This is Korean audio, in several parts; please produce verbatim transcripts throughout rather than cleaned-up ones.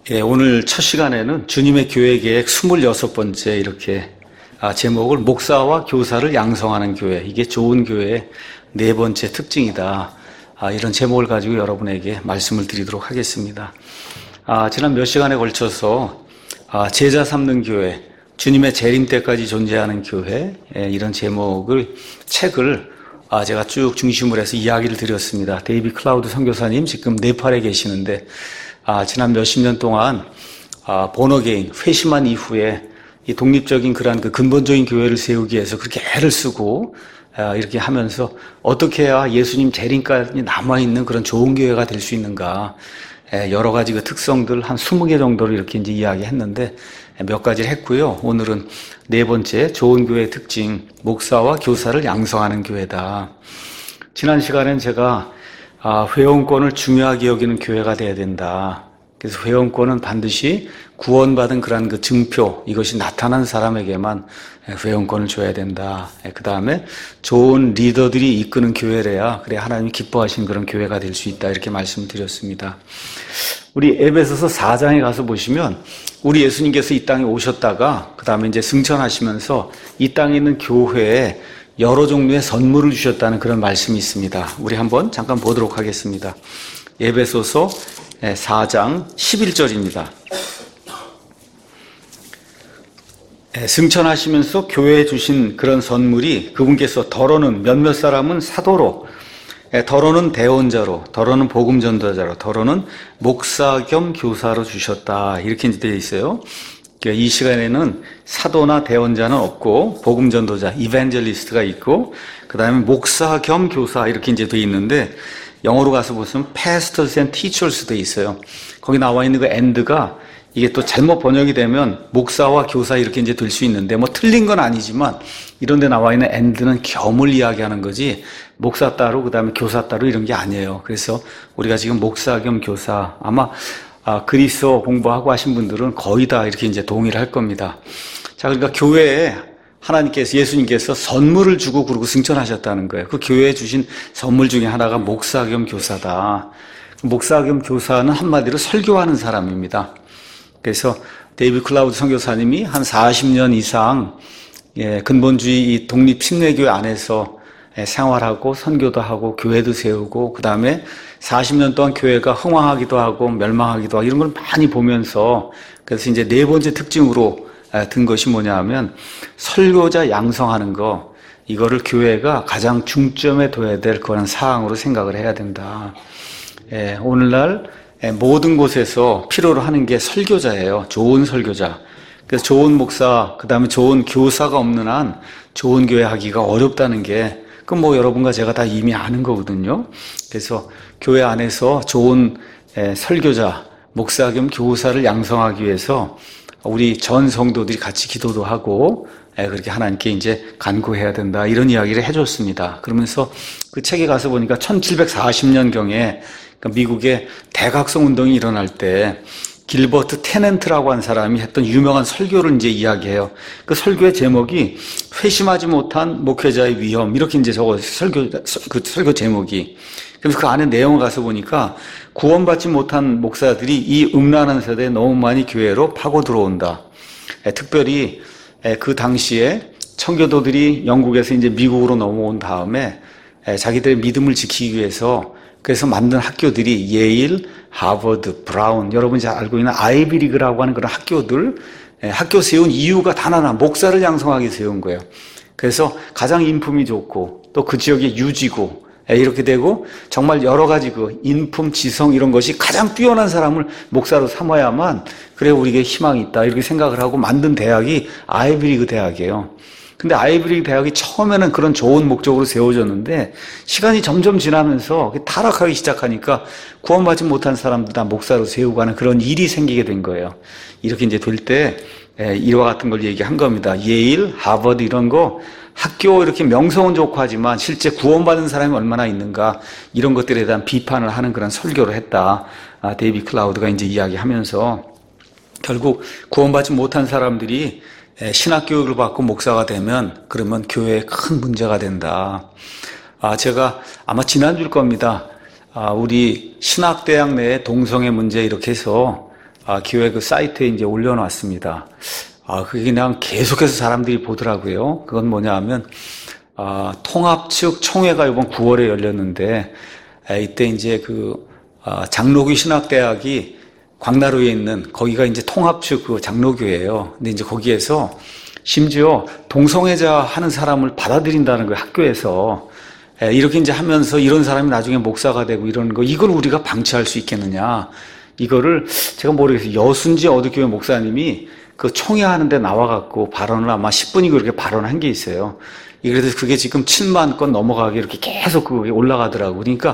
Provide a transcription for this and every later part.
예, 오늘 첫 시간에는 주님의 교회 계획 스물여섯 번째 이렇게 아, 제목을 목사와 교사를 양성하는 교회, 이게 좋은 교회의 네 번째 특징이다. 아, 이런 제목을 가지고 여러분에게 말씀을 드리도록 하겠습니다. 아, 지난 몇 시간에 걸쳐서 아, 제자 삼는 교회, 주님의 재림 때까지 존재하는 교회, 예, 이런 제목을 책을 아, 제가 쭉 중심으로 해서 이야기를 드렸습니다. 데이비 클라우드 선교사님 지금 네팔에 계시는데 아, 지난 몇십 년 동안 아, 본어게인 회심한 이후에 이 독립적인 그러한 그 근본적인 교회를 세우기 위해서 그렇게 애를 쓰고 아, 이렇게 하면서 어떻게 해야 예수님 재림까지 남아있는 그런 좋은 교회가 될 수 있는가, 에, 여러 가지 그 특성들 한 스무 개 정도를 이렇게 이제 이야기했는데 몇 가지를 했고요. 오늘은 네 번째 좋은 교회의 특징, 목사와 교사를 양성하는 교회다. 지난 시간엔 제가 아, 회원권을 중요하게 여기는 교회가 돼야 된다. 그래서 회원권은 반드시 구원받은 그런 그 증표, 이것이 나타난 사람에게만 회원권을 줘야 된다. 그 다음에 좋은 리더들이 이끄는 교회래야 그래 하나님이 기뻐하신 그런 교회가 될 수 있다. 이렇게 말씀드렸습니다. 우리 에베소서 사 장에 가서 보시면 우리 예수님께서 이 땅에 오셨다가 그 다음에 이제 승천하시면서 이 땅에 있는 교회에 여러 종류의 선물을 주셨다는 그런 말씀이 있습니다. 우리 한번 잠깐 보도록 하겠습니다. 에베소서 사 장 십일 절입니다. 승천하시면서 교회에 주신 그런 선물이 그분께서 더러는 몇몇 사람은 사도로, 더러는 대언자로, 더러는 복음 전도자로, 더러는 목사 겸 교사로 주셨다. 이렇게 이제 되어 있어요. 이 시간에는 사도나 대언자는 없고 복음 전도자, 이벤젤리스트가 있고 그 다음에 목사 겸 교사 이렇게 이제 되어 있는데 영어로 가서 보시면 pastors and teachers 되어 있어요. 거기 나와 있는 그 and가 이게 또 잘못 번역이 되면 목사와 교사 이렇게 이제 될 수 있는데 뭐 틀린 건 아니지만 이런 데 나와 있는 and는 겸을 이야기하는 거지 목사 따로 그 다음에 교사 따로 이런 게 아니에요. 그래서 우리가 지금 목사 겸 교사 아마 아, 그리스어 공부하고 하신 분들은 거의 다 이렇게 이제 동의를 할 겁니다. 자, 그러니까 교회에 하나님께서, 예수님께서 선물을 주고 그러고 승천하셨다는 거예요. 그 교회에 주신 선물 중에 하나가 목사 겸 교사다. 목사 겸 교사는 한마디로 설교하는 사람입니다. 그래서 데이비 클라우드 선교사님이 한 사십 년 이상 예, 근본주의 이 독립 침례교회 안에서 예, 생활하고 선교도 하고 교회도 세우고 그 다음에 사십 년 동안 교회가 흥황하기도 하고 멸망하기도 하고 이런 걸 많이 보면서 그래서 이제 네 번째 특징으로 든 것이 뭐냐 하면 설교자 양성하는 거, 이거를 교회가 가장 중점에 둬야 될 그런 사항으로 생각을 해야 된다. 예, 오늘날 모든 곳에서 필요로 하는 게 설교자예요. 좋은 설교자. 그래서 좋은 목사, 그 다음에 좋은 교사가 없는 한 좋은 교회 하기가 어렵다는 게 그건 뭐 여러분과 제가 다 이미 아는 거거든요. 그래서 교회 안에서 좋은 설교자, 목사 겸 교사를 양성하기 위해서 우리 전 성도들이 같이 기도도 하고 그렇게 하나님께 이제 간구해야 된다. 이런 이야기를 해줬습니다. 그러면서 그 책에 가서 보니까 천칠백사십 년경에 미국의 대각성 운동이 일어날 때 길버트 테넨트라고 한 사람이 했던 유명한 설교를 이제 이야기해요. 그 설교의 제목이 회심하지 못한 목회자의 위험, 이렇게 이제 저거 설교, 그 설교 제목이. 그래서 그 안에 내용을 가서 보니까 구원받지 못한 목사들이 이 음란한 세대에 너무 많이 교회로 파고 들어온다. 특별히 그 당시에 청교도들이 영국에서 이제 미국으로 넘어온 다음에 자기들의 믿음을 지키기 위해서 그래서 만든 학교들이 예일, 하버드, 브라운, 여러분이 잘 알고 있는 아이비리그라고 하는 그런 학교들, 학교 세운 이유가 단 하나, 목사를 양성하게 세운 거예요. 그래서 가장 인품이 좋고 또 그 지역의 유지고 이렇게 되고 정말 여러 가지 그 인품, 지성 이런 것이 가장 뛰어난 사람을 목사로 삼아야만 그래 우리에게 희망이 있다 이렇게 생각을 하고 만든 대학이 아이비리그 대학이에요. 근데 아이비리그 대학이 처음에는 그런 좋은 목적으로 세워졌는데 시간이 점점 지나면서 타락하기 시작하니까 구원받지 못한 사람들 다 목사로 세우고 하는 그런 일이 생기게 된 거예요. 이렇게 이제 될 때 이와 같은 걸 얘기한 겁니다. 예일, 하버드 이런 거 학교 이렇게 명성은 좋고 하지만 실제 구원받은 사람이 얼마나 있는가 이런 것들에 대한 비판을 하는 그런 설교를 했다. 아, 데이비 클라우드가 이제 이야기하면서 결국 구원받지 못한 사람들이 신학교육을 받고 목사가 되면 그러면 교회에 큰 문제가 된다. 아, 제가 아마 지난주일 겁니다. 아, 우리 신학대학 내에 동성애 문제 이렇게 해서 아, 교회 그 사이트에 이제 올려놨습니다. 아, 그게 그냥 계속해서 사람들이 보더라고요. 그건 뭐냐 하면, 아, 통합 측 총회가 이번 구월에 열렸는데, 아, 이때 이제 그, 아, 장로교 신학대학이 광나루에 있는, 거기가 이제 통합 측 그 장로교예요. 근데 이제 거기에서 심지어 동성애자 하는 사람을 받아들인다는 거예요, 학교에서. 예, 이렇게 이제 하면서 이런 사람이 나중에 목사가 되고 이러는 거, 이걸 우리가 방치할 수 있겠느냐. 이거를 제가 모르겠어요. 여순지 어느 교회 목사님이 그 총회 하는데 나와갖고 발언을 아마 십 분이고 이렇게 발언한 게 있어요. 그래서 그게 지금 칠만 건 넘어가게 이렇게 계속 그게 올라가더라고요. 그러니까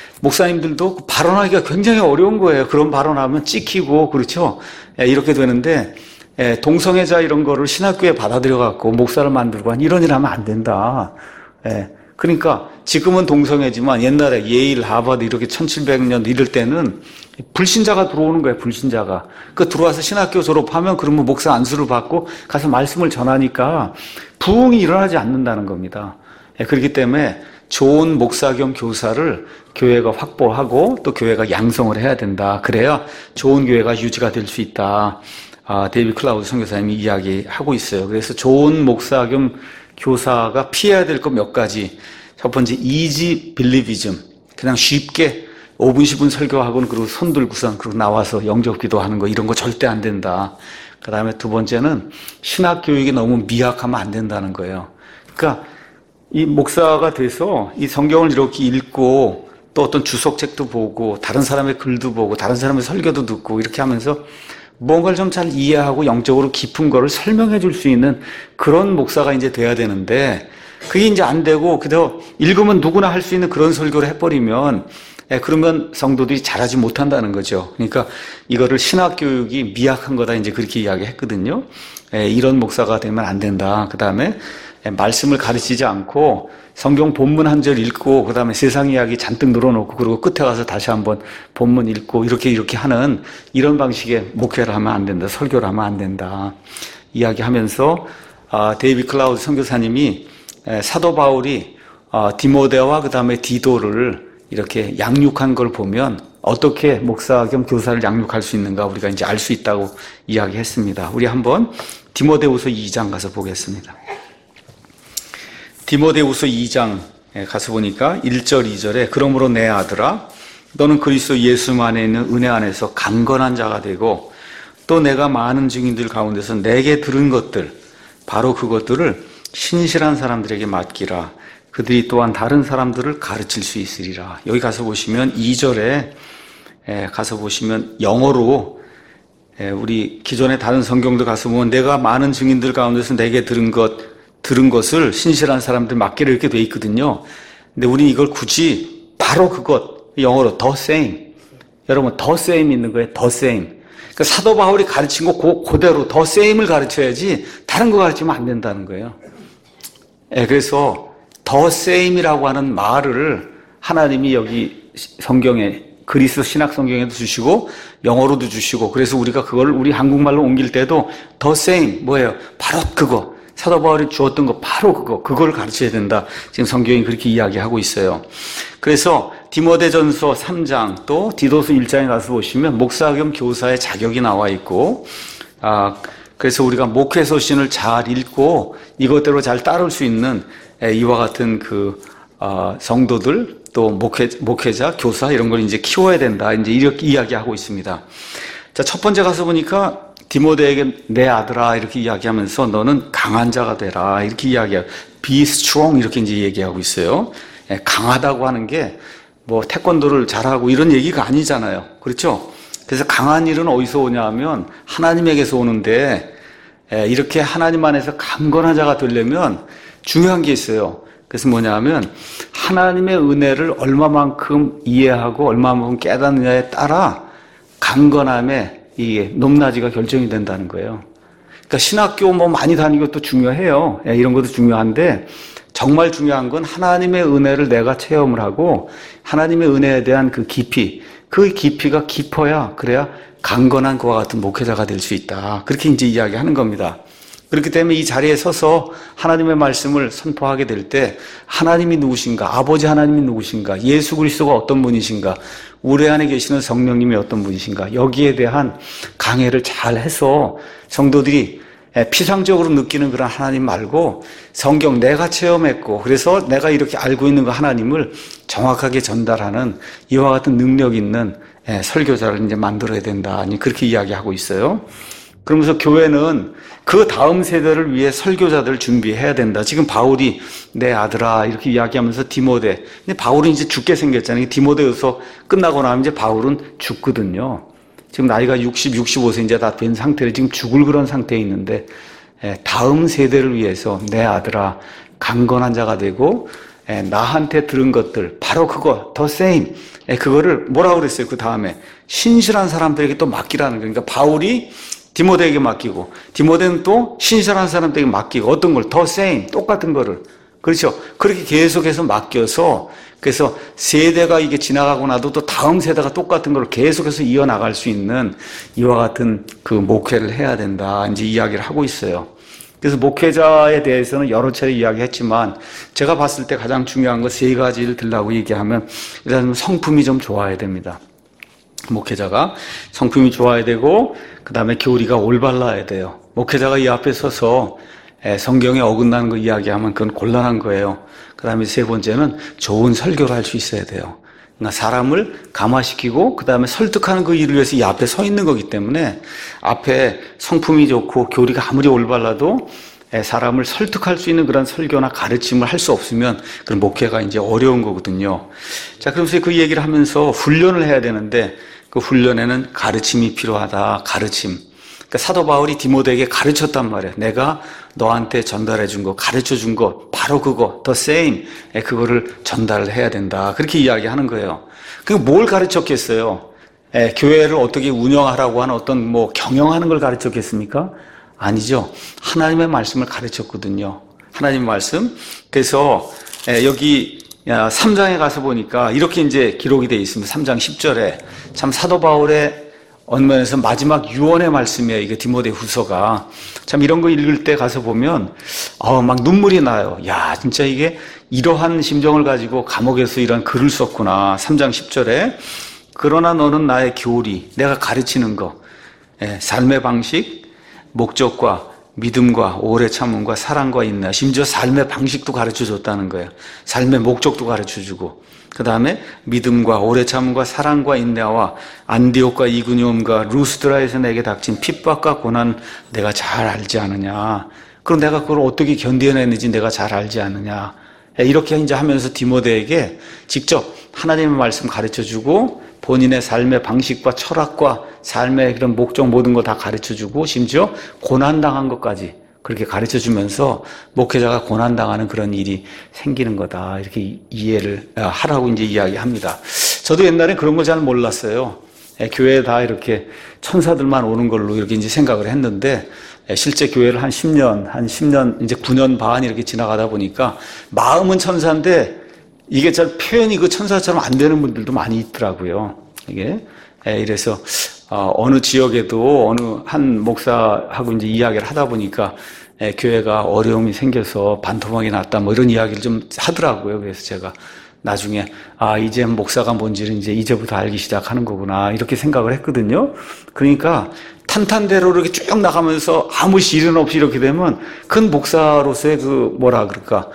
목사님들도 발언하기가 굉장히 어려운 거예요. 그런 발언하면 찍히고, 그렇죠? 예, 이렇게 되는데, 예, 동성애자 이런 거를 신학교에 받아들여갖고 목사를 만들고 한 이런 일 하면 안 된다. 예. 그러니까 지금은 동성애지만 옛날에 예일, 하버드 이렇게 천칠백 년 이럴 때는 불신자가 들어오는 거예요, 불신자가. 그 들어와서 신학교 졸업하면 그러면 목사 안수를 받고 가서 말씀을 전하니까 부흥이 일어나지 않는다는 겁니다. 예, 그렇기 때문에 좋은 목사 겸 교사를 교회가 확보하고 또 교회가 양성을 해야 된다. 그래야 좋은 교회가 유지가 될 수 있다. 아, 데이비드 클라우드 선교사님이 이야기하고 있어요. 그래서 좋은 목사 겸 교사가 피해야 될 것 몇 가지. 첫 번째, 이지 빌리비즘. 그냥 쉽게 오 분, 십 분 설교하고는 그리고 손 들고선 그리고 나와서 영접 기도하는 거, 이런 거 절대 안 된다. 그 다음에 두 번째는 신학 교육이 너무 미약하면 안 된다는 거예요. 그러니까 이 목사가 돼서 이 성경을 이렇게 읽고 또 어떤 주석책도 보고 다른 사람의 글도 보고 다른 사람의 설교도 듣고 이렇게 하면서 뭔가를 좀 잘 이해하고 영적으로 깊은 거를 설명해 줄 수 있는 그런 목사가 이제 돼야 되는데, 그게 이제 안 되고 그대로 읽으면 누구나 할 수 있는 그런 설교를 해버리면, 예, 그러면 성도들이 잘하지 못한다는 거죠. 그러니까 이거를 신학교육이 미약한 거다 이제 그렇게 이야기했거든요. 예, 이런 목사가 되면 안 된다. 그 다음에 예, 말씀을 가르치지 않고 성경 본문 한 절 읽고 그 다음에 세상 이야기 잔뜩 늘어놓고 그리고 끝에 가서 다시 한번 본문 읽고 이렇게 이렇게 하는 이런 방식의 목회를 하면 안 된다. 설교를 하면 안 된다. 이야기하면서 아, 데이비드 클라우드 선교사님이 에, 사도 바울이 아, 디모데와 그 다음에 디도를 이렇게 양육한 걸 보면 어떻게 목사 겸 교사를 양육할 수 있는가 우리가 이제 알 수 있다고 이야기했습니다. 우리 한번 디모데후서 이 장 가서 보겠습니다. 디모데후서 이 장에 가서 보니까 일 절, 이 절에 그러므로 내 아들아 너는 그리스도 예수 안에 있는 은혜 안에서 강건한 자가 되고 또 내가 많은 증인들 가운데서 내게 들은 것들 바로 그것들을 신실한 사람들에게 맡기라. 그들이 또한 다른 사람들을 가르칠 수 있으리라. 여기 가서 보시면 이 절에 가서 보시면 영어로 우리 기존의 다른 성경도 가서 보면 내가 많은 증인들 가운데서 내게 들은 것 들은 것을 신실한 사람들 맡기를 이렇게 돼 있거든요. 근데 우리 이걸 굳이 바로 그것 영어로 the same. 여러분 the same 있는 거예요. the same. 그러니까 사도 바울이 가르친 거 그, 그대로 the same을 가르쳐야지 다른 거 가르치면 안 된다는 거예요. 네, 그래서 the same이라고 하는 말을 하나님이 여기 성경에 그리스 신학 성경에도 주시고 영어로도 주시고 그래서 우리가 그걸 우리 한국말로 옮길 때도 the same 뭐예요? 바로 그거. 사도 바울이 주었던 거 바로 그거, 그걸 가르쳐야 된다. 지금 성경이 그렇게 이야기하고 있어요. 그래서 디모데전서 삼 장 또 디도서 일 장에 가서 보시면 목사 겸 교사의 자격이 나와 있고, 아, 그래서 우리가 목회서신을 잘 읽고 이것대로 잘 따를 수 있는 이와 같은 그 어, 성도들 또 목회 목회자, 교사 이런 걸 이제 키워야 된다. 이제 이렇게 이야기하고 있습니다. 자, 첫 번째 가서 보니까. 디모데에게 내 아들아 이렇게 이야기하면서 너는 강한 자가 되라 이렇게 이야기해요. Be strong 이렇게 이제 얘기하고 있어요. 예, 강하다고 하는 게 뭐 태권도를 잘하고 이런 얘기가 아니잖아요. 그렇죠? 그래서 강한 일은 어디서 오냐 하면 하나님에게서 오는데 예, 이렇게 하나님 안에서 강건한 자가 되려면 중요한 게 있어요. 그래서 뭐냐 하면 하나님의 은혜를 얼마만큼 이해하고 얼마만큼 깨닫느냐에 따라 강건함에 이게 높낮이가 결정이 된다는 거예요. 그러니까 신학교 뭐 많이 다니는 것도 중요해요. 예, 이런 것도 중요한데 정말 중요한 건 하나님의 은혜를 내가 체험을 하고 하나님의 은혜에 대한 그 깊이, 그 깊이가 깊어야 그래야 강건한 그와 같은 목회자가 될 수 있다. 그렇게 이제 이야기하는 겁니다. 그렇기 때문에 이 자리에 서서 하나님의 말씀을 선포하게 될 때 하나님이 누구신가, 아버지 하나님이 누구신가, 예수 그리스도가 어떤 분이신가, 우리 안에 계시는 성령님이 어떤 분이신가, 여기에 대한 강해를 잘 해서 성도들이 피상적으로 느끼는 그런 하나님 말고 성경 내가 체험했고 그래서 내가 이렇게 알고 있는 그 하나님을 정확하게 전달하는 이와 같은 능력 있는 설교자를 이제 만들어야 된다. 그렇게 이야기하고 있어요. 그러면서 교회는 그 다음 세대를 위해 설교자들을 준비해야 된다. 지금 바울이 내 아들아 이렇게 이야기하면서 디모데. 근데 바울은 이제 죽게 생겼잖아요. 디모데에서 끝나고 나면 이제 바울은 죽거든요. 지금 나이가 육십, 육십오 세 이제 다 된 상태로 지금 죽을 그런 상태에 있는데 다음 세대를 위해서 내 아들아 강건한 자가 되고 나한테 들은 것들 바로 그거 더 세임 그거를 뭐라고 그랬어요? 그 다음에 신실한 사람들에게 또 맡기라는 거예요. 그러니까 바울이 디모데에게 맡기고 디모데는 또 신실한 사람들에게 맡기고 어떤 걸 더 세임 똑같은 거를 그렇죠. 그렇게 계속해서 맡겨서 그래서 세대가 이게 지나가고 나도 또 다음 세대가 똑같은 걸 계속해서 이어나갈 수 있는 이와 같은 그 목회를 해야 된다. 이제 이야기를 하고 있어요. 그래서 목회자에 대해서는 여러 차례 이야기했지만 제가 봤을 때 가장 중요한 거 세 가지를 들라고 얘기하면 일단 성품이 좀 좋아야 됩니다. 목회자가 성품이 좋아야 되고 그 다음에 교리가 올바라야 돼요. 목회자가 이 앞에 서서 성경에 어긋나는 거 이야기하면 그건 곤란한 거예요. 그 다음에 세 번째는 좋은 설교를 할 수 있어야 돼요. 그러니까 사람을 감화시키고 그 다음에 설득하는 그 일을 위해서 이 앞에 서 있는 거기 때문에 앞에 성품이 좋고 교리가 아무리 올바라도 사람을 설득할 수 있는 그런 설교나 가르침을 할 수 없으면 그런 목회가 이제 어려운 거거든요. 자, 그러면서 그 얘기를 하면서 훈련을 해야 되는데 그 훈련에는 가르침이 필요하다. 가르침. 그러니까 사도 바울이 디모데에게 가르쳤단 말이에요. 내가 너한테 전달해 준 거, 가르쳐 준 거, 바로 그거, the same. 그거를 전달을 해야 된다. 그렇게 이야기하는 거예요. 그러니까 뭘 가르쳤겠어요? 에, 교회를 어떻게 운영하라고 하는 어떤 뭐 경영하는 걸 가르쳤겠습니까? 아니죠. 하나님의 말씀을 가르쳤거든요. 하나님의 말씀. 그래서 에, 여기 삼 장에 가서 보니까 이렇게 이제 기록이 되어 있습니다. 삼 장 십 절에 참 사도 바울의 언면에서 마지막 유언의 말씀이에요. 이게 디모데 후서가. 참 이런 거 읽을 때 가서 보면, 어, 막 눈물이 나요. 야, 진짜 이게 이러한 심정을 가지고 감옥에서 이런 글을 썼구나. 삼 장 십 절에. 그러나 너는 나의 교리, 내가 가르치는 거, 예, 삶의 방식, 목적과 믿음과 오래 참음과 사랑과 인내, 심지어 삶의 방식도 가르쳐 줬다는 거예요. 삶의 목적도 가르쳐 주고. 그 다음에 믿음과 오래 참음과 사랑과 인내와 안디옥과 이구니움과 루스드라에서 내게 닥친 핍박과 고난 내가 잘 알지 않느냐. 그럼 내가 그걸 어떻게 견뎌냈는지 내가 잘 알지 않느냐. 이렇게 이제 하면서 디모데에게 직접 하나님의 말씀 가르쳐주고 본인의 삶의 방식과 철학과 삶의 그런 목적 모든 거 다 가르쳐주고 심지어 고난당한 것까지 그렇게 가르쳐주면서 목회자가 고난당하는 그런 일이 생기는 거다. 이렇게 이해를 하라고 이제 이야기합니다. 저도 옛날에 그런 거 잘 몰랐어요. 교회에 다 이렇게 천사들만 오는 걸로 이렇게 이제 생각을 했는데 실제 교회를 한 십 년, 한 십 년, 이제 구 년 반 이렇게 지나가다 보니까 마음은 천사인데 이게 잘 표현이 그 천사처럼 안 되는 분들도 많이 있더라고요. 이게. 이래서 어느 지역에도 어느 한 목사하고 이제 이야기를 하다 보니까 교회가 어려움이 생겨서 반토막이 났다 뭐 이런 이야기를 좀 하더라고요. 그래서 제가 나중에 아 이제 목사가 뭔지를 이제 이제부터 알기 시작하는 거구나 이렇게 생각을 했거든요. 그러니까 탄탄대로 이렇게 쭉 나가면서 아무 시련 없이 이렇게 되면 큰 목사로서의 그 뭐라 그럴까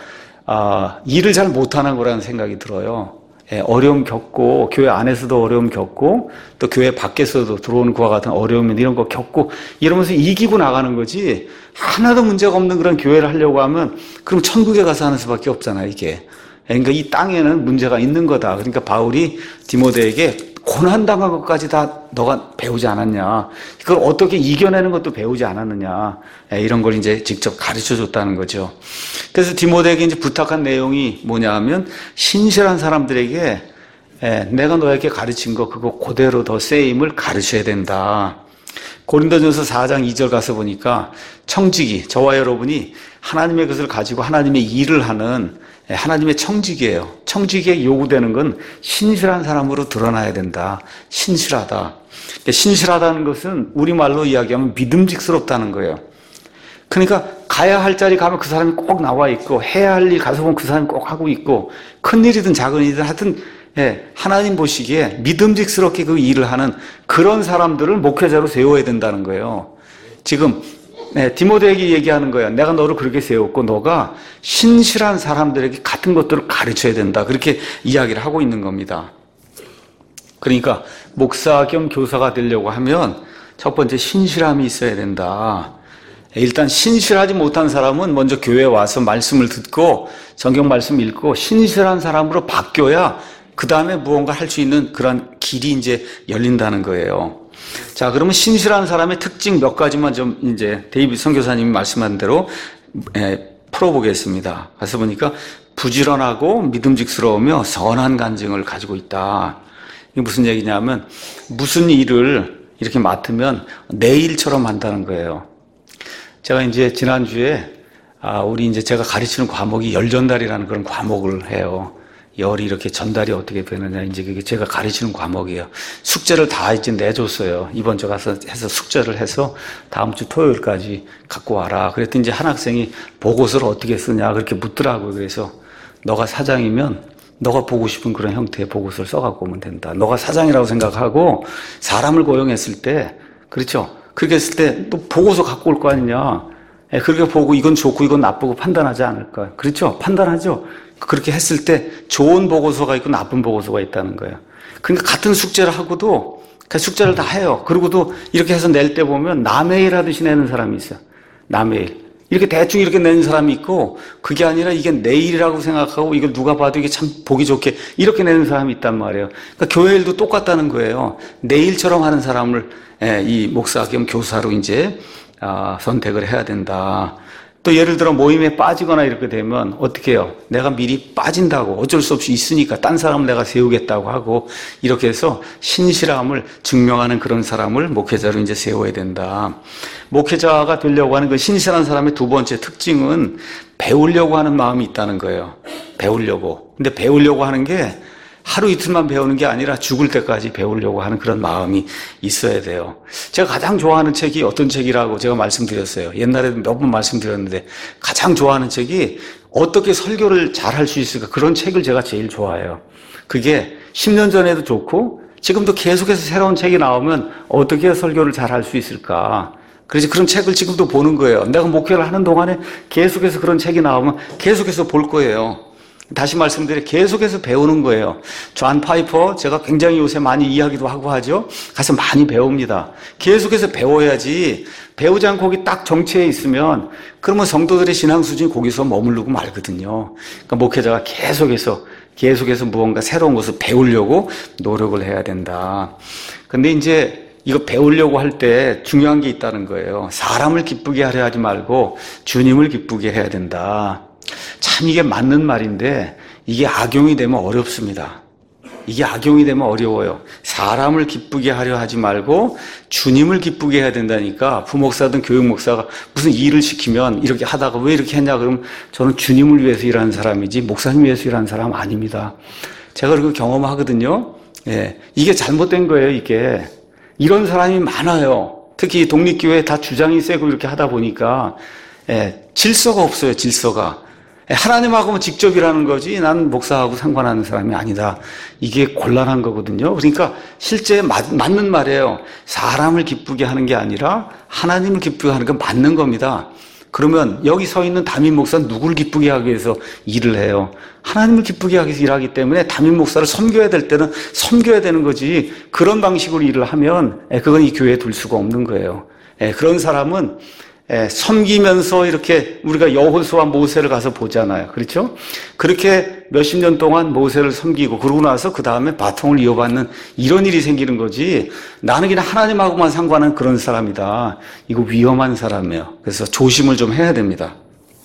아 일을 잘 못하는 거라는 생각이 들어요. 예, 어려움 겪고 교회 안에서도 어려움 겪고 또 교회 밖에서도 들어오는 그와 같은 어려움 이런 거 겪고 이러면서 이기고 나가는 거지 하나도 문제가 없는 그런 교회를 하려고 하면 그럼 천국에 가서 하는 수밖에 없잖아요. 이게. 그러니까 이 땅에는 문제가 있는 거다. 그러니까 바울이 디모데에게 고난당한 것까지 다 너가 배우지 않았냐. 그걸 어떻게 이겨내는 것도 배우지 않았느냐. 이런 걸 이제 직접 가르쳐 줬다는 거죠. 그래서 디모데에게 이제 부탁한 내용이 뭐냐 하면 신실한 사람들에게 내가 너에게 가르친 거 그거 그대로 더 세임을 가르쳐야 된다. 고린도전서 사 장 이 절 가서 보니까 청지기, 저와 여러분이 하나님의 것을 가지고 하나님의 일을 하는 하나님의 청지기예요. 청지기에 요구되는 건 신실한 사람으로 드러나야 된다. 신실하다. 신실하다는 것은 우리말로 이야기하면 믿음직스럽다는 거예요. 그러니까 가야 할 자리 가면 그 사람이 꼭 나와 있고, 해야 할 일 가서 보면 그 사람이 꼭 하고 있고, 큰 일이든 작은 일이든 하여튼 예, 하나님 보시기에 믿음직스럽게 그 일을 하는 그런 사람들을 목회자로 세워야 된다는 거예요. 지금 네, 디모데에게 얘기하는 거예요. 내가 너를 그렇게 세웠고 너가 신실한 사람들에게 같은 것들을 가르쳐야 된다. 그렇게 이야기를 하고 있는 겁니다. 그러니까 목사 겸 교사가 되려고 하면 첫 번째 신실함이 있어야 된다. 일단 신실하지 못한 사람은 먼저 교회에 와서 말씀을 듣고 성경 말씀 읽고 신실한 사람으로 바뀌어야 그 다음에 무언가 할 수 있는 그런 길이 이제 열린다는 거예요. 자, 그러면 신실한 사람의 특징 몇 가지만 좀 이제 데이비드 선교사님이 말씀한 대로 예, 풀어보겠습니다. 가서 보니까 부지런하고 믿음직스러우며 선한 간증을 가지고 있다. 이게 무슨 얘기냐면 무슨 일을 이렇게 맡으면 내 일처럼 한다는 거예요. 제가 이제 지난주에 아, 우리 이제 제가 가르치는 과목이 열전달이라는 그런 과목을 해요. 열이 이렇게 전달이 어떻게 되느냐, 이제 그게 제가 가르치는 과목이에요. 숙제를 다 이제 내줬어요. 이번 주 가서 해서 숙제를 해서 다음 주 토요일까지 갖고 와라. 그랬더니 이제 한 학생이 보고서를 어떻게 쓰냐, 그렇게 묻더라고요. 그래서 너가 사장이면 너가 보고 싶은 그런 형태의 보고서를 써갖고 오면 된다. 너가 사장이라고 생각하고 사람을 고용했을 때, 그렇죠? 그렇게 했을 때 또 보고서 갖고 올 거 아니냐. 그렇게 보고 이건 좋고 이건 나쁘고 판단하지 않을까. 그렇죠? 판단하죠? 그렇게 했을 때 좋은 보고서가 있고 나쁜 보고서가 있다는 거예요. 그러니까 같은 숙제를 하고도 그 숙제를 다 해요. 그리고도 이렇게 해서 낼 때 보면 남의 일 하듯이 내는 사람이 있어요. 남의 일. 이렇게 대충 이렇게 내는 사람이 있고 그게 아니라 이게 내 일이라고 생각하고 이걸 누가 봐도 이게 참 보기 좋게 이렇게 내는 사람이 있단 말이에요. 그러니까 교회 일도 똑같다는 거예요. 내 일처럼 하는 사람을 이 목사 겸 교사로 이제 선택을 해야 된다. 또 예를 들어 모임에 빠지거나 이렇게 되면 어떻게 해요? 내가 미리 빠진다고 어쩔 수 없이 있으니까 딴 사람을 내가 세우겠다고 하고 이렇게 해서 신실함을 증명하는 그런 사람을 목회자로 이제 세워야 된다. 목회자가 되려고 하는 그 신실한 사람의 두 번째 특징은 배우려고 하는 마음이 있다는 거예요. 배우려고. 근데 배우려고 하는 게 하루 이틀만 배우는 게 아니라 죽을 때까지 배우려고 하는 그런 마음이 있어야 돼요. 제가 가장 좋아하는 책이 어떤 책이라고 제가 말씀드렸어요. 옛날에도 몇 번 말씀드렸는데 가장 좋아하는 책이 어떻게 설교를 잘 할 수 있을까, 그런 책을 제가 제일 좋아해요. 그게 십 년 전에도 좋고 지금도 계속해서 새로운 책이 나오면 어떻게 설교를 잘 할 수 있을까. 그래서 그런 책을 지금도 보는 거예요. 내가 목회를 하는 동안에 계속해서 그런 책이 나오면 계속해서 볼 거예요. 다시 말씀드려 계속해서 배우는 거예요. 존 파이퍼 제가 굉장히 요새 많이 이야기도 하고 하죠. 가서 많이 배웁니다. 계속해서 배워야지 배우지 않고 거기 딱 정체해 있으면 그러면 성도들의 신앙 수준이 거기서 머무르고 말거든요. 그러니까 목회자가 계속해서 계속해서 무언가 새로운 것을 배우려고 노력을 해야 된다. 근데 이제 이거 배우려고 할 때 중요한 게 있다는 거예요. 사람을 기쁘게 하려 하지 말고 주님을 기쁘게 해야 된다. 참 이게 맞는 말인데 이게 악용이 되면 어렵습니다. 이게 악용이 되면 어려워요. 사람을 기쁘게 하려 하지 말고 주님을 기쁘게 해야 된다니까. 부목사든 교육목사가 무슨 일을 시키면 이렇게 하다가 왜 이렇게 했냐 그러면 저는 주님을 위해서 일하는 사람이지 목사님 위해서 일하는 사람 아닙니다. 제가 그렇게 경험하거든요. 예, 이게 잘못된 거예요. 이게 이런 사람이 많아요. 특히 독립교회 다 주장이 세고 이렇게 하다 보니까 예, 질서가 없어요. 질서가. 하나님하고는 직접 일하는 거지 난 목사하고 상관하는 사람이 아니다. 이게 곤란한 거거든요. 그러니까 실제 맞, 맞는 말이에요. 사람을 기쁘게 하는 게 아니라 하나님을 기쁘게 하는 건 맞는 겁니다. 그러면 여기 서 있는 담임 목사는 누구를 기쁘게 하기 위해서 일을 해요? 하나님을 기쁘게 하기 위해서 일하기 때문에 담임 목사를 섬겨야 될 때는 섬겨야 되는 거지. 그런 방식으로 일을 하면 그건 이 교회에 둘 수가 없는 거예요. 그런 사람은 예, 섬기면서 이렇게 우리가 여호수아 모세를 가서 보잖아요. 그렇죠? 그렇게 몇십 년 동안 모세를 섬기고 그러고 나서 그 다음에 바통을 이어받는 이런 일이 생기는 거지. 나는 그냥 하나님하고만 상관한 그런 사람이다. 이거 위험한 사람이에요. 그래서 조심을 좀 해야 됩니다.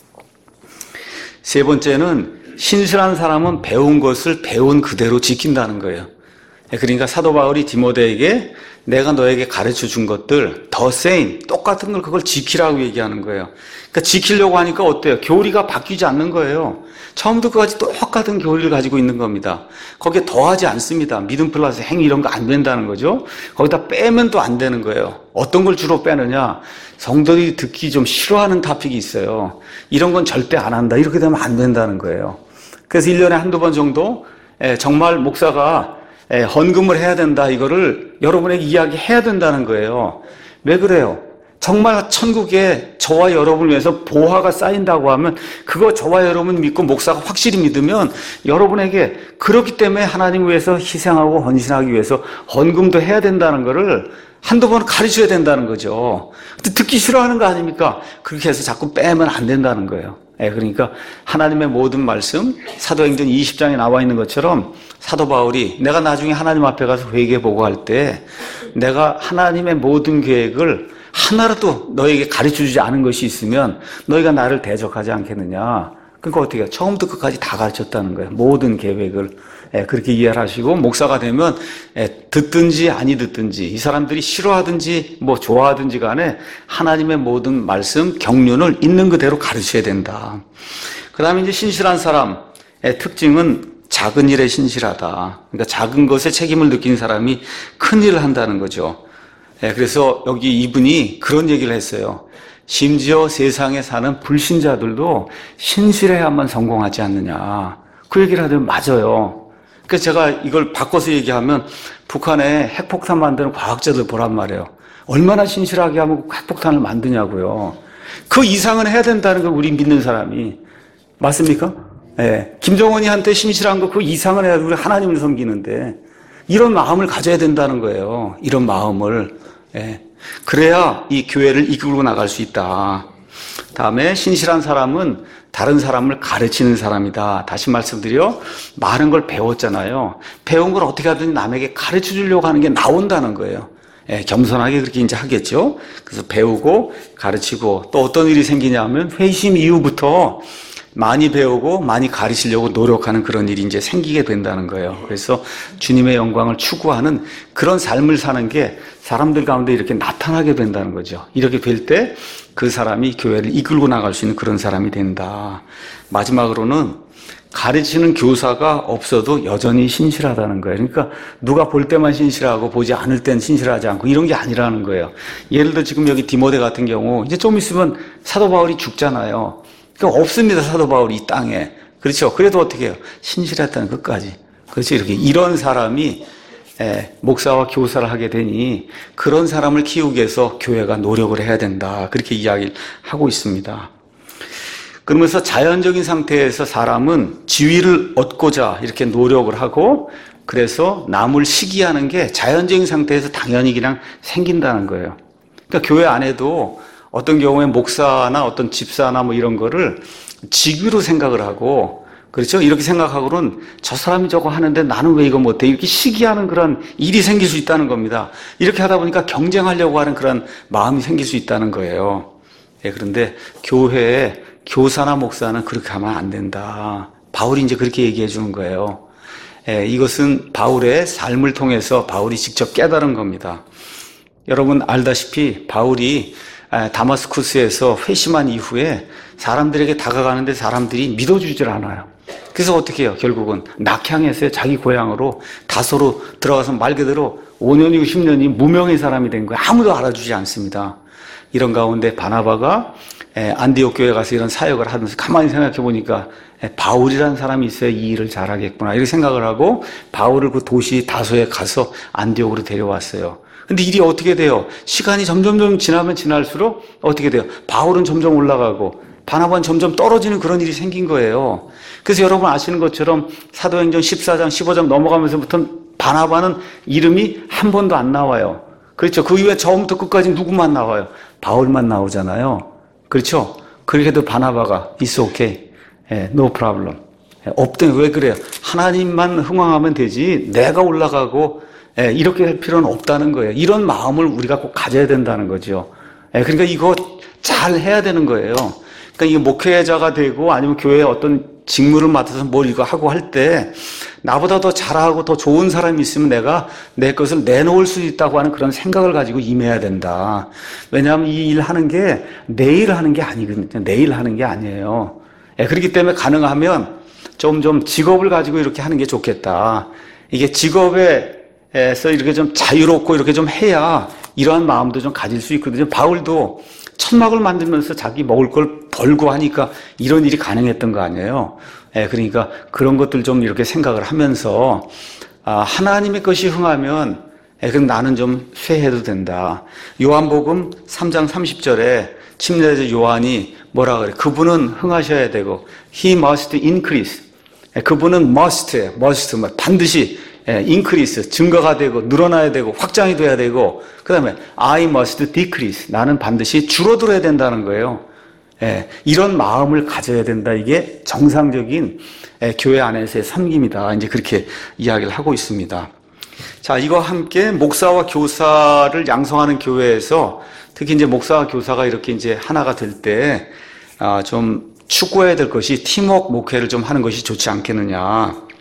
세 번째는 신실한 사람은 배운 것을 배운 그대로 지킨다는 거예요. 그러니까 사도 바울이 디모데에게 내가 너에게 가르쳐 준 것들 the same 똑같은 걸 그걸 지키라고 얘기하는 거예요. 그러니까 지키려고 하니까 어때요? 교리가 바뀌지 않는 거예요. 처음부터 끝까지 똑같은 교리를 가지고 있는 겁니다. 거기에 더하지 않습니다. 믿음 플러스 행위 이런 거 안 된다는 거죠. 거기다 빼면 또 안 되는 거예요. 어떤 걸 주로 빼느냐? 성도들이 듣기 좀 싫어하는 토픽이 있어요. 이런 건 절대 안 한다. 이렇게 되면 안 된다는 거예요. 그래서 일 년에 한두 번 정도 정말 목사가 헌금을 해야 된다. 이거를 여러분에게 이야기해야 된다는 거예요. 왜 그래요? 정말 천국에 저와 여러분을 위해서 보화가 쌓인다고 하면 그거 저와 여러분 믿고 목사가 확실히 믿으면 여러분에게 그렇기 때문에 하나님 위해서 희생하고 헌신하기 위해서 헌금도 해야 된다는 거를 한두 번 가르쳐야 된다는 거죠. 근데 듣기 싫어하는 거 아닙니까? 그렇게 해서 자꾸 빼면 안 된다는 거예요. 예, 그러니까 하나님의 모든 말씀, 사도행전 이십 장에 나와 있는 것처럼 사도 바울이 내가 나중에 하나님 앞에 가서 회개 보고할 때 내가 하나님의 모든 계획을 하나라도 너에게 가르쳐주지 않은 것이 있으면 너희가 나를 대적하지 않겠느냐. 그러니까 어떻게 해요? 처음부터 끝까지 다 가르쳤다는 거예요. 모든 계획을. 예, 그렇게 이해를 하시고 목사가 되면 예, 듣든지 아니 듣든지 이 사람들이 싫어하든지 뭐 좋아하든지 간에 하나님의 모든 말씀, 경륜을 있는 그대로 가르쳐야 된다. 그 다음에 이제 신실한 사람의 특징은 작은 일에 신실하다. 그러니까 작은 것에 책임을 느낀 사람이 큰 일을 한다는 거죠. 예, 그래서 여기 이분이 그런 얘기를 했어요. 심지어 세상에 사는 불신자들도 신실해야만 성공하지 않느냐. 그 얘기를 하더니 맞아요. 그래서 제가 이걸 바꿔서 얘기하면 북한에 핵폭탄 만드는 과학자들 보란 말이에요. 얼마나 신실하게 하면 핵폭탄을 만드냐고요. 그 이상은 해야 된다는 걸 우리 믿는 사람이. 맞습니까? 예. 김정은이 한테 신실한 거 그 이상은 해야 우리 하나님을 섬기는데 이런 마음을 가져야 된다는 거예요. 이런 마음을. 예. 그래야 이 교회를 이끌고 나갈 수 있다. 다음에 신실한 사람은 다른 사람을 가르치는 사람이다. 다시 말씀드려 많은 걸 배웠잖아요. 배운 걸 어떻게 하든지 남에게 가르쳐 주려고 하는 게 나온다는 거예요. 예, 겸손하게 그렇게 이제 하겠죠. 그래서 배우고 가르치고 또 어떤 일이 생기냐면 회심 이후부터 많이 배우고 많이 가르치려고 노력하는 그런 일이 이제 생기게 된다는 거예요. 그래서 주님의 영광을 추구하는 그런 삶을 사는 게 사람들 가운데 이렇게 나타나게 된다는 거죠. 이렇게 될 때 그 사람이 교회를 이끌고 나갈 수 있는 그런 사람이 된다. 마지막으로는 가르치는 교사가 없어도 여전히 신실하다는 거예요. 그러니까 누가 볼 때만 신실하고 보지 않을 땐 신실하지 않고 이런 게 아니라는 거예요. 예를 들어 지금 여기 디모데 같은 경우 이제 좀 있으면 사도 바울이 죽잖아요. 그러니까 없습니다. 사도 바울이 이 땅에. 그렇죠. 그래도 어떻게 해요? 신실했다는 것까지. 그렇죠. 이렇게 이런 사람이 예, 목사와 교사를 하게 되니 그런 사람을 키우기 위해서 교회가 노력을 해야 된다. 그렇게 이야기를 하고 있습니다. 그러면서 자연적인 상태에서 사람은 지위를 얻고자 이렇게 노력을 하고 그래서 남을 시기하는 게 자연적인 상태에서 당연히 그냥 생긴다는 거예요. 그러니까 교회 안에도 어떤 경우에 목사나 어떤 집사나 뭐 이런 거를 직위로 생각을 하고 그렇죠? 이렇게 생각하고는 저 사람이 저거 하는데 나는 왜 이거 못해? 이렇게 시기하는 그런 일이 생길 수 있다는 겁니다. 이렇게 하다 보니까 경쟁하려고 하는 그런 마음이 생길 수 있다는 거예요. 예, 그런데 교회에 교사나 목사는 그렇게 하면 안 된다. 바울이 이제 그렇게 얘기해 주는 거예요. 예, 이것은 바울의 삶을 통해서 바울이 직접 깨달은 겁니다. 여러분 알다시피 바울이 다마스쿠스에서 회심한 이후에 사람들에게 다가가는데 사람들이 믿어주질 않아요. 그래서 어떻게 해요? 결국은 낙향했어요. 자기 고향으로 다소로 들어가서 말 그대로 오 년이고 십 년이 무명의 사람이 된 거예요. 아무도 알아주지 않습니다. 이런 가운데 바나바가 안디옥 교회에 가서 이런 사역을 하면서 가만히 생각해 보니까 바울이라는 사람이 있어야 이 일을 잘하겠구나 이렇게 생각을 하고 바울을 그 도시 다소에 가서 안디옥으로 데려왔어요. 근데 일이 어떻게 돼요? 시간이 점점점 지나면 지날수록 어떻게 돼요? 바울은 점점 올라가고 바나바는 점점 떨어지는 그런 일이 생긴 거예요. 그래서 여러분 아시는 것처럼 사도행전 십사 장, 십오 장 넘어가면서부터 바나바는 이름이 한 번도 안 나와요. 그렇죠. 그 이후에 처음부터 끝까지 누구만 나와요? 바울만 나오잖아요. 그렇죠. 그렇게도 바나바가 It's okay. No problem. 없대. 왜 그래요? 하나님만 흥왕하면 되지 내가 올라가고 이렇게 할 필요는 없다는 거예요. 이런 마음을 우리가 꼭 가져야 된다는 거죠. 그러니까 이거 잘 해야 되는 거예요. 그러니까 이게 목회자가 되고 아니면 교회에 어떤 직무를 맡아서 뭘 이거 하고 할 때 나보다 더 잘하고 더 좋은 사람이 있으면 내가 내 것을 내놓을 수 있다고 하는 그런 생각을 가지고 임해야 된다. 왜냐하면 이 일 하는 게 내일 하는 게 아니거든요. 내일 하는 게 아니에요. 그렇기 때문에 가능하면 좀, 좀 직업을 가지고 이렇게 하는 게 좋겠다. 이게 직업에서 이렇게 좀 자유롭고 이렇게 좀 해야 이러한 마음도 좀 가질 수 있거든요. 바울도 천막을 만들면서 자기 먹을 걸 벌고 하니까 이런 일이 가능했던 거 아니에요. 예, 그러니까 그런 것들 좀 이렇게 생각을 하면서, 아, 하나님의 것이 흥하면, 예, 그럼 나는 좀 쇠해도 된다. 요한복음 삼 장 삼십 절에 침례자 요한이 뭐라 그래? 그분은 흥하셔야 되고, he must increase. 예, 그분은 must예요. must, 반드시, 예, increase, 증가가 되고, 늘어나야 되고, 확장이 돼야 되고, 그 다음에 I must decrease. 나는 반드시 줄어들어야 된다는 거예요. 예, 이런 마음을 가져야 된다. 이게 정상적인 예, 교회 안에서의 섬김이다. 이제 그렇게 이야기를 하고 있습니다. 자, 이거 함께 목사와 교사를 양성하는 교회에서 특히 이제 목사와 교사가 이렇게 이제 하나가 될 때, 아, 좀 추구해야 될 것이 팀워크 목회를 좀 하는 것이 좋지 않겠느냐.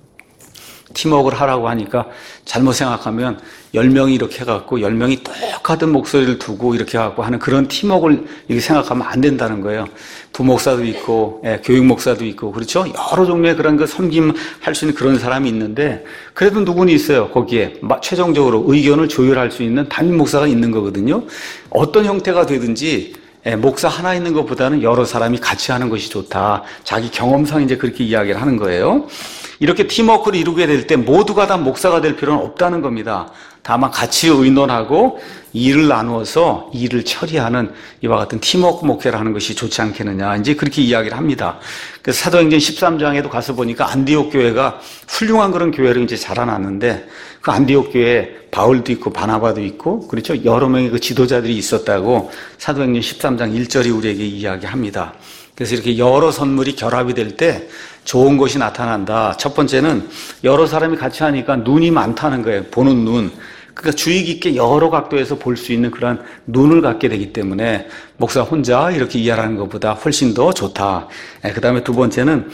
팀워크를 하라고 하니까 잘못 생각하면 열 명이 이렇게 해갖고 열 명이 똑같은 목소리를 두고 이렇게 해갖고 하는 그런 팀워크를 이렇게 생각하면 안 된다는 거예요. 부목사도 있고, 예, 교육목사도 있고, 그렇죠? 여러 종류의 그런 그 섬김 할 수 있는 그런 사람이 있는데, 그래도 누구는 있어요. 거기에 최종적으로 의견을 조율할 수 있는 담임 목사가 있는 거거든요. 어떤 형태가 되든지, 예, 목사 하나 있는 것보다는 여러 사람이 같이 하는 것이 좋다. 자기 경험상 이제 그렇게 이야기를 하는 거예요. 이렇게 팀워크를 이루게 될 때 모두가 다 목사가 될 필요는 없다는 겁니다. 다만 같이 의논하고 일을 나누어서 일을 처리하는 이와 같은 팀워크 목회를 하는 것이 좋지 않겠느냐. 이제 그렇게 이야기를 합니다. 그래서 사도행전 십삼 장에도 가서 보니까 안디옥 교회가 훌륭한 그런 교회를 이제 자라났는데 그 안디옥 교회에 바울도 있고 바나바도 있고 그렇죠. 여러 명의 그 지도자들이 있었다고 사도행전 십삼 장 일 절이 우리에게 이야기합니다. 그래서 이렇게 여러 선물이 결합이 될 때 좋은 것이 나타난다. 첫 번째는 여러 사람이 같이 하니까 눈이 많다는 거예요. 보는 눈. 그러니까 주의 깊게 여러 각도에서 볼 수 있는 그런 눈을 갖게 되기 때문에 목사 혼자 이렇게 이해하는 것보다 훨씬 더 좋다. 그 다음에 두 번째는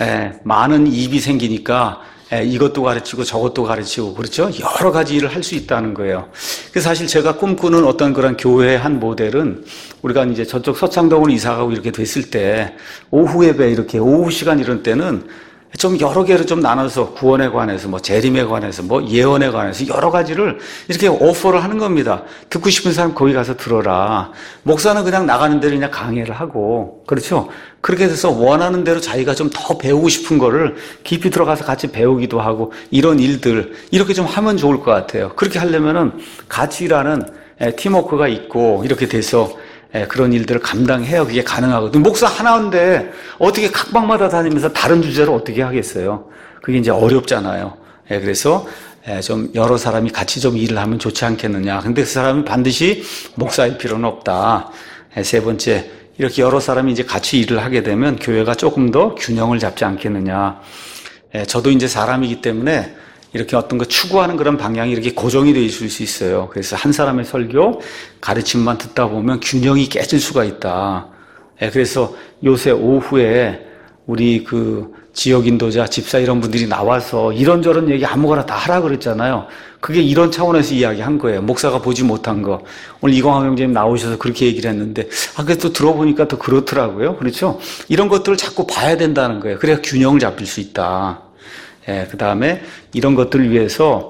많은 입이 생기니까 이것도 가르치고 저것도 가르치고 그렇죠? 여러 가지 일을 할 수 있다는 거예요. 그래서 사실 제가 꿈꾸는 어떤 그런 교회의 한 모델은 우리가 이제 저쪽 서창동으로 이사가고 이렇게 됐을 때 오후 예배 이렇게 오후 시간 이런 때는 좀 여러 개로 좀 나눠서 구원에 관해서 뭐 재림에 관해서 뭐 예언에 관해서 여러 가지를 이렇게 오퍼를 하는 겁니다. 듣고 싶은 사람 거기 가서 들어라. 목사는 그냥 나가는 대로 그냥 강의를 하고 그렇죠. 그렇게 돼서 원하는 대로 자기가 좀 더 배우고 싶은 거를 깊이 들어가서 같이 배우기도 하고 이런 일들 이렇게 좀 하면 좋을 것 같아요. 그렇게 하려면은 같이 일하는 팀워크가 있고 이렇게 돼서 그런 일들을 감당해야 그게 가능하거든요. 목사 하나인데 어떻게 각 방마다 다니면서 다른 주제를 어떻게 하겠어요? 그게 이제 어렵잖아요. 그래서 좀 여러 사람이 같이 좀 일을 하면 좋지 않겠느냐. 근데 그 사람이 반드시 목사일 필요는 없다. 세 번째, 이렇게 여러 사람이 이제 같이 일을 하게 되면 교회가 조금 더 균형을 잡지 않겠느냐. 저도 이제 사람이기 때문에 이렇게 어떤 거 추구하는 그런 방향이 이렇게 고정이 되어 있을 수 있어요. 그래서 한 사람의 설교, 가르침만 듣다 보면 균형이 깨질 수가 있다. 그래서 요새 오후에 우리 그 지역 인도자, 집사 이런 분들이 나와서 이런저런 얘기 아무거나 다 하라 그랬잖아요. 그게 이런 차원에서 이야기한 거예요. 목사가 보지 못한 거. 오늘 이광학 형제님 나오셔서 그렇게 얘기를 했는데, 아, 그래서 또 들어보니까 또 그렇더라고요. 그렇죠? 이런 것들을 자꾸 봐야 된다는 거예요. 그래야 균형을 잡힐 수 있다. 예, 그 다음에 이런 것들을 위해서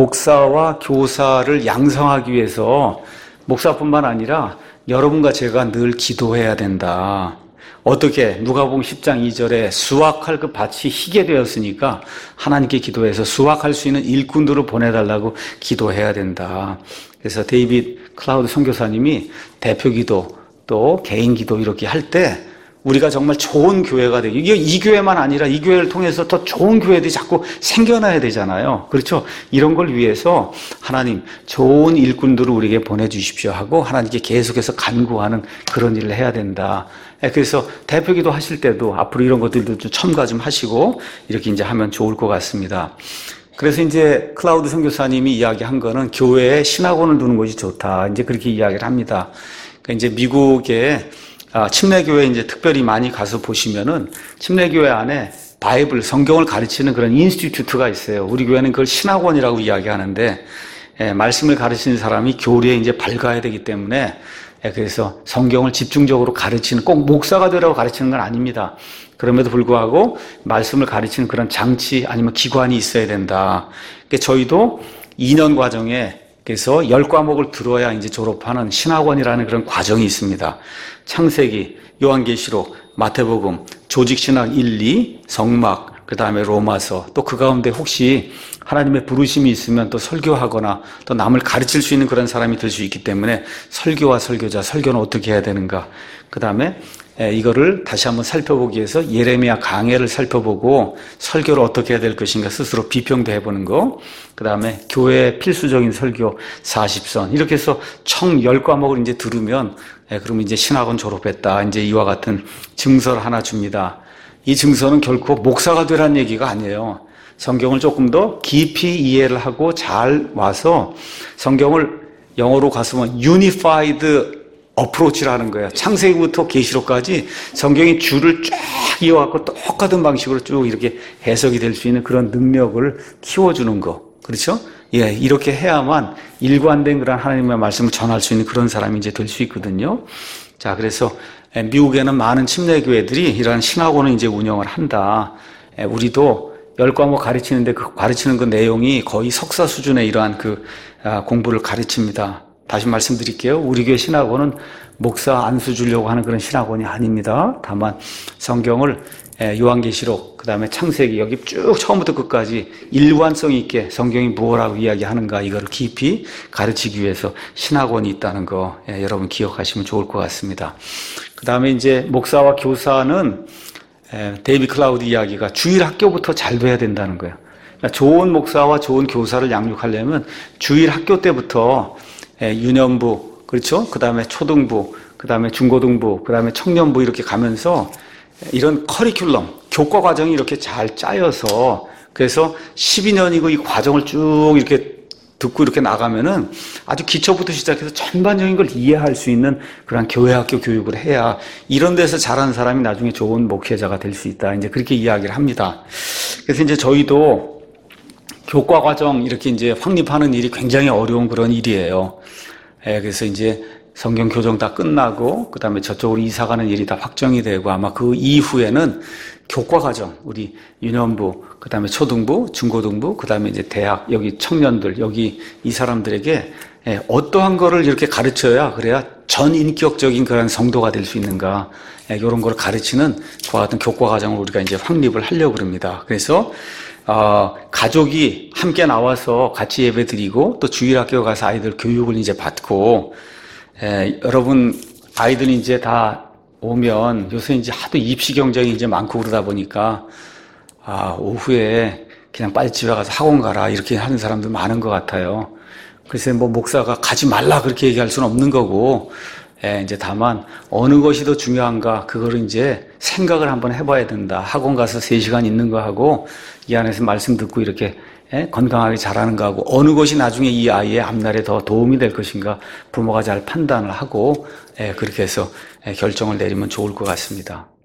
목사와 교사를 양성하기 위해서 목사뿐만 아니라 여러분과 제가 늘 기도해야 된다. 어떻게? 누가복음 십 장 이 절에 수확할 그 밭이 희게 되었으니까 하나님께 기도해서 수확할 수 있는 일꾼들을 보내달라고 기도해야 된다. 그래서 데이빗 클라우드 선교사님이 대표 기도 또 개인 기도 이렇게 할 때 우리가 정말 좋은 교회가 되기, 이게 이 교회만 아니라 이 교회를 통해서 더 좋은 교회들이 자꾸 생겨나야 되잖아요. 그렇죠? 이런 걸 위해서 하나님 좋은 일꾼들을 우리에게 보내주십시오 하고 하나님께 계속해서 간구하는 그런 일을 해야 된다. 그래서 대표기도 하실 때도 앞으로 이런 것들도 좀 첨가 좀 하시고 이렇게 이제 하면 좋을 것 같습니다. 그래서 이제 클라우드 선교사님이 이야기한 거는 교회에 신학원을 두는 것이 좋다. 이제 그렇게 이야기를 합니다. 그러니까 이제 미국에 아, 침례교회 이제 특별히 많이 가서 보시면은 침례교회 안에 바이블, 성경을 가르치는 그런 인스티튜트가 있어요. 우리 교회는 그걸 신학원이라고 이야기하는데, 예, 말씀을 가르치는 사람이 교리에 이제 밝아야 되기 때문에, 예, 그래서 성경을 집중적으로 가르치는, 꼭 목사가 되라고 가르치는 건 아닙니다. 그럼에도 불구하고 말씀을 가르치는 그런 장치 아니면 기관이 있어야 된다. 그러니까 저희도 이 년 과정에 그래서 열 과목을 들어야 이제 졸업하는 신학원이라는 그런 과정이 있습니다. 창세기, 요한계시록, 마태복음, 조직신학 일, 이, 성막, 그 다음에 로마서, 또 그 가운데 혹시 하나님의 부르심이 있으면 또 설교하거나 또 남을 가르칠 수 있는 그런 사람이 될 수 있기 때문에 설교와 설교자, 설교는 어떻게 해야 되는가. 그 다음에 이거를 다시 한번 살펴보기 위해서 예레미야 강해를 살펴보고 설교를 어떻게 해야 될 것인가 스스로 비평도 해보는 거. 그 다음에 교회의 필수적인 설교 사십 선. 이렇게 해서 총 열 과목을 이제 들으면 그러면 이제 신학원 졸업했다. 이제 이와 같은 증서를 하나 줍니다. 이 증서는 결코 목사가 되라는 얘기가 아니에요. 성경을 조금 더 깊이 이해를 하고 잘 와서 성경을 영어로 가서면 unified 어프로치라는 거예요. 창세기부터 계시록까지 성경이 줄을 쫙 이어갖고 똑같은 방식으로 쭉 이렇게 해석이 될 수 있는 그런 능력을 키워주는 거. 그렇죠? 예, 이렇게 해야만 일관된 그런 하나님의 말씀을 전할 수 있는 그런 사람이 이제 될 수 있거든요. 자, 그래서 미국에는 많은 침례교회들이 이러한 신학원을 이제 운영을 한다. 우리도 열 과목 가르치는데 그 가르치는 그 내용이 거의 석사 수준의 이러한 그 공부를 가르칩니다. 다시 말씀드릴게요. 우리 교회 신학원은 목사 안수 주려고 하는 그런 신학원이 아닙니다. 다만 성경을 요한계시록, 그 다음에 창세기 여기 쭉 처음부터 끝까지 일관성 있게 성경이 무엇라고 이야기하는가 이거를 깊이 가르치기 위해서 신학원이 있다는 거 여러분 기억하시면 좋을 것 같습니다. 그 다음에 이제 목사와 교사는 데이비 클라우드 이야기가 주일 학교부터 잘 돼야 된다는 거예요. 그러니까 좋은 목사와 좋은 교사를 양육하려면 주일 학교 때부터 유년부, 그렇죠? 그 다음에 초등부, 그 다음에 중고등부, 그 다음에 청년부 이렇게 가면서 이런 커리큘럼, 교과 과정이 이렇게 잘 짜여서 그래서 십이 년이고 이 과정을 쭉 이렇게 듣고 이렇게 나가면은 아주 기초부터 시작해서 전반적인 걸 이해할 수 있는 그런 교회학교 교육을 해야 이런 데서 자란 사람이 나중에 좋은 목회자가 될 수 있다. 이제 그렇게 이야기를 합니다. 그래서 이제 저희도 교과 과정 이렇게 이제 확립하는 일이 굉장히 어려운 그런 일이에요. 예, 그래서 이제 성경 교정 다 끝나고 그 다음에 저쪽으로 이사 가는 일이 다 확정이 되고 아마 그 이후에는 교과 과정, 우리 유년부, 그 다음에 초등부, 중고등부, 그 다음에 이제 대학, 여기 청년들, 여기 이 사람들에게 예, 어떠한 거를 이렇게 가르쳐야 그래야 전인격적인 그런 성도가 될 수 있는가, 예, 이런 걸 가르치는 그와 같은 교과 과정을 우리가 이제 확립을 하려고 그럽니다. 그래서 어, 가족이 함께 나와서 같이 예배 드리고 또 주일학교 가서 아이들 교육을 이제 받고, 에, 여러분 아이들이 이제 다 오면 요새 이제 하도 입시 경쟁이 이제 많고 그러다 보니까 아, 오후에 그냥 빨리 집에 가서 학원 가라 이렇게 하는 사람들 많은 것 같아요. 그래서 뭐 목사가 가지 말라 그렇게 얘기할 수는 없는 거고, 예, 이제 다만 어느 것이 더 중요한가 그거를 이제 생각을 한번 해봐야 된다. 학원 가서 세 시간 있는 거 하고 이 안에서 말씀 듣고 이렇게 예, 건강하게 자라는 거 하고 어느 것이 나중에 이 아이의 앞날에 더 도움이 될 것인가 부모가 잘 판단을 하고 예, 그렇게 해서 예, 결정을 내리면 좋을 것 같습니다.